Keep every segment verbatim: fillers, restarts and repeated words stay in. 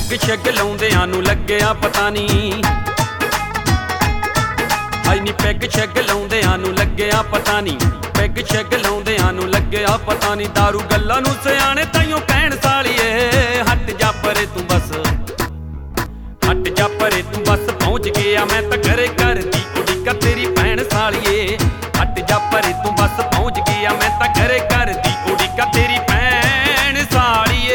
Peg ਸ਼ੈਗ ਲਾਉਂਦਿਆਂ ਨੂੰ ਲੱਗਿਆ ਪਤਾ ਨਹੀਂ, ਹਾਈ ਨੀ ਪੈਗ ਸ਼ੈਗ ਲਾਉਂਦਿਆਂ ਨੂੰ ਲੱਗਿਆ ਪਤਾ ਨਹੀਂ, ਪੈਗ ਸ਼ੈਗ ਲਾਉਂਦਿਆਂ ਨੂੰ ਲੱਗਿਆ ਪਤਾ ਨਹੀਂ। ਦਾਰੂ ਗੱਲਾਂ ਨੂੰ ਸਿਆਣੇ ਤਾਈਓ ਕਹਿਣ ਸਾਲੀਏ, ਹਟ ਜਾ ਪਰੇ ਤੂੰ ਬਸ, ਹਟ ਜਾ ਪਰੇ ਤੂੰ ਬਸ, ਪਹੁੰਚ ਗਿਆ ਮੈਂ ਤਾਂ ਘਰੇ ਕਰਦੀ ਉਡੀਕ ਤੇਰੀ ਭੈਣ ਸਾਲੀਏ। ਹਟ ਜਾ ਪਰੇ ਤੂੰ ਬਸ, ਪਹੁੰਚ ਗਿਆ ਮੈਂ ਤਾਂ ਘਰੇ ਕਰਦੀ ਉਡੀਕ ਤੇਰੀ ਭੈਣ ਸਾਲੀਏ।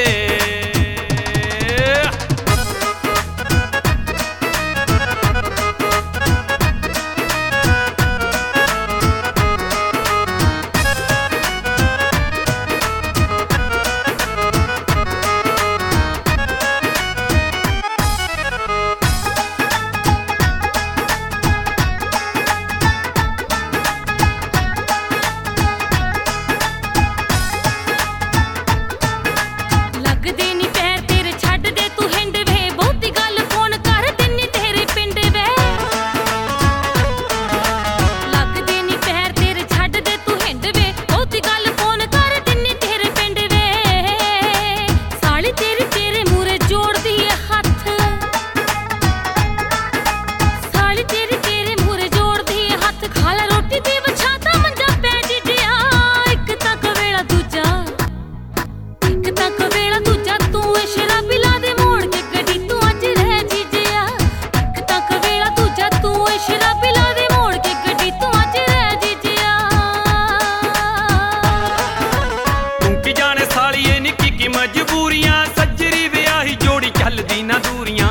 ਮਜਬੂਰੀਆਂ ਸੱਜਰੀ ਵਿਆਹੀ ਜੋੜੀ ਚੱਲਦੀ ਨਾ ਦੂਰੀਆਂ,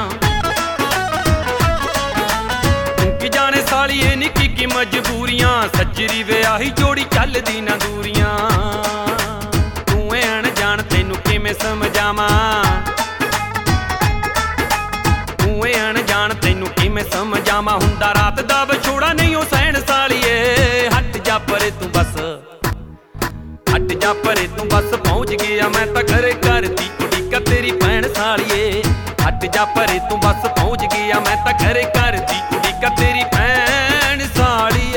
ਤੂੰ ਕੀ ਜਾਣੇ ਸਾਲੀਏ ਨਿੱਕੀ ਕੀ ਮਜਬੂਰੀਆਂ, ਸੱਜਰੀ ਵਿਆਹੀ ਜੋੜੀ ਚੱਲਦੀ ਨਾ ਦੂਰੀਆਂ। ਤੂੰ ਐ ਅਣਜਾਣ ਤੈਨੂੰ ਕਿਵੇਂ ਸਮਝਾਵਾਂ, ਤੂੰ ਐ ਅਣਜਾਣ ਤੈਨੂੰ ਕਿਵੇਂ ਸਮਝਾਵਾਂ, ਹੁੰਦਾ ਰਾਤ ਦਾ ਵਿਛੋੜਾ ਨਹੀਂ ਉਹ ਸਹਿਣ ਸਾਲੀਏ। ਹਟ ਜਾ ਪਰੇ ਤੂੰ ਬਸ, ਹਟ ਜਾ ਪਰੇ ਤੂੰ ਬਸ, ਪਹੁੰਚ ਗਿਆ ਮੈਂ ਤਾਂ ਘਰੇ ਕਰਦੀ ਉਡੀਕ ਤੇਰੀ ਭੈਣ ਸਾਲੀਏ। ਹਟ ਜਾ ਪਰੇ ਤੂੰ ਬਸ, ਪਹੁੰਚ ਗਿਆ ਮੈਂ ਤਾਂ ਘਰੇ ਕਰਦੀ ਉਡੀਕ ਤੇਰੀ ਭੈਣ ਸਾਲੀਏ।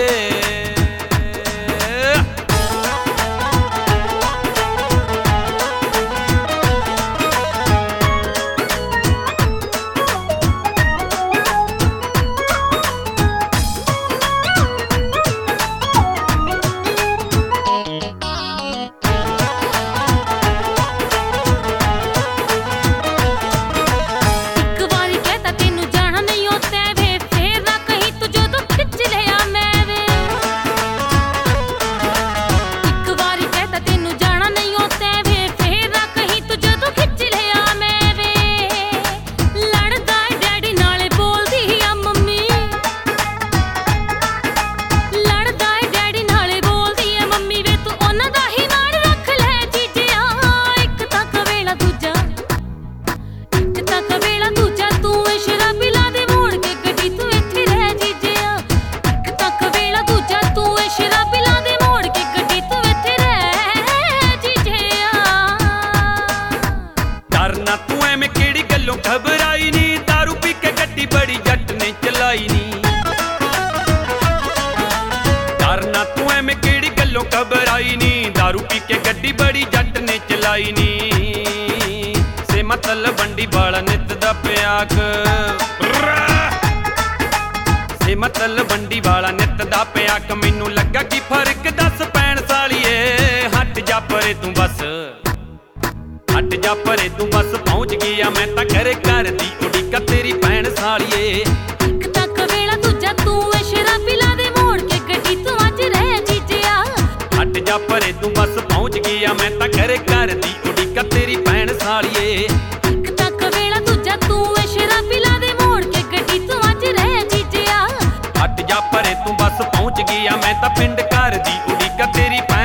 ਘਬਰਾਈ ਨੀ, ਦਾਰੂ ਪੀ ਕੇ ਗੱਡੀ ਬੜੀ ਜੱਟ ਨੇ ਚਲਾਈ ਨੀ, ਡਰਨਾ ਤੂੰ ਐਵੇਂ ਕਿਹੜੀ ਗੱਲੋਂ ਘਬਰਾਈ ਨੀ, ਦਾਰੂ ਪੀ ਕੇ ਗੱਡੀ ਬੜੀ ਜੱਟ ਨੇ ਚਲਾਈ ਨੀ। ਸੇ ਮਤਲਬ ਵੰਡੀ ਵਾਲਾ ਨਿੱਤ ਦਾ ਪਿਆਕ, ਸੇ ਮਤਲਬ ਵੰਡੀ ਵਾਲਾ ਨਿੱਤ ਦਾ ਪਿਆਕ, ਮੈਨੂੰ ਲੱਗਾ ਕੀ ਫਰਕ ਦੱਸ ਭੈਣ ਸਾਲੀਏ। ਹਟ ਜਾ ਪਰੇ ਤੂੰ ਬਸ, ਹਟ ਜਾ ਪਰੇ ਤੂੰ ਬਸ, ਪਹੁੰਚ ਗਿਆ ਮੈਂ ਤਾਂ ਘਰੇ ਕਰਦੀ ਉਡੀਕ ਤੇਰੀ ਭੈਣ ਸਾਲੀਏ। ਇੱਕ ਤੱਕ ਵੇਲਾ ਦੂਜਾ ਤੂੰ ਏ ਸ਼ਰਾਬੀ ਲਾ ਦੇ ਮੋੜ ਕੇ ਗੱਡੀ ਤੂੰ ਅੱਜ ਰਹਿ ਜੀਜਿਆ। ਹਟ ਜਾ ਪਰੇ ਤੂੰ ਬਸ, ਪਹੁੰਚ ਗਿਆ ਮੈਂ ਤਾਂ ਘਰੇ ਕਰਦੀ ਉਡੀਕ ਤੇਰੀ ਭੈਣ ਸਾਲੀਏ। ਇੱਕ ਤੱਕ ਵੇਲਾ ਦੂਜਾ ਤੂੰ ਏ ਸ਼ਰਾਬੀ ਲਾ ਦੇ ਮੋੜ ਕੇ ਗੱਡੀ ਤੂੰ ਅੱਜ ਰਹਿ ਜੀਜਿਆ। ਹਟ ਜਾ ਪਰੇ ਤੂੰ ਬਸ, ਪਹੁੰਚ ਗਿਆ ਮੈਂ ਤਾਂ ਪਿੰਡ ਕਰਦੀ ਉਡੀਕ ਤੇਰੀ